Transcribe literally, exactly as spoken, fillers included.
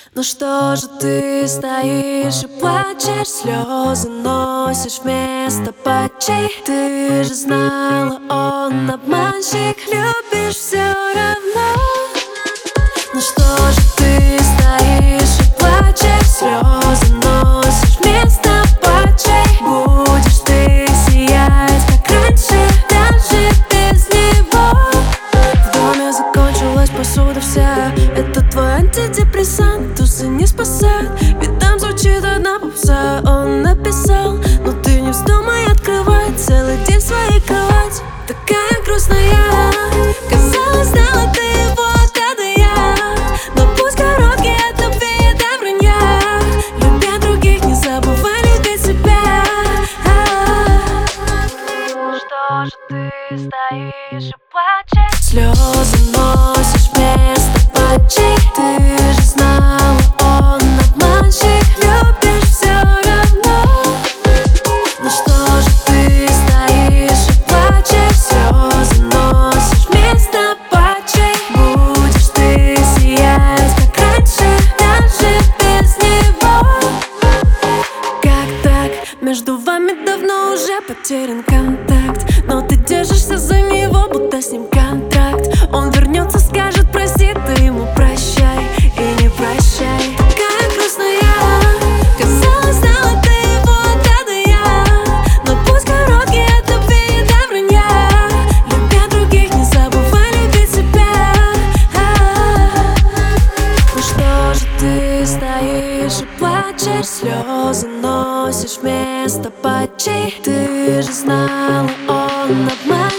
Ну что же ты стоишь и плачешь, слезы носишь вместо патчей? Ты же знала, он обманщик, любишь все равно. Ну что же ты стоишь и плачешь, слезы носишь вместо патчей? Будешь ты сиять, как раньше, даже без него. В доме закончилась посуда вся, это твой антидепрессант, тусы не спасают, ведь там звучит одна попса. Он написал, но ты не вздумай открывать целый день в своей кровати. Такая грустная, казалось, знала ты его, да я. Но пусть короткий от любви до вранья, любя других, не забывай любить себя. Что же ты стоишь и плачешь, слезы носишь вместо патчей? Ты же знала, он обманщик, любишь все равно. Ну что же ты стоишь и плачешь, слезы носишь вместо патчей? Будешь ты сиять, как раньше, даже без него. Как так? Между вами давно уже потерян контакт, но ты держишься за него, будто с ним контракт. Он вернется, скажет прости, ты ему прощай и не прощай. Такая грустная, казалось, знала ты его, да я. Но пусть короткий от любви до вранья, любя других, не забывай любить себя. Ну что же ты стоишь и плачешь, слезы носишь вместо патчей? Ты же знала, он обманщик.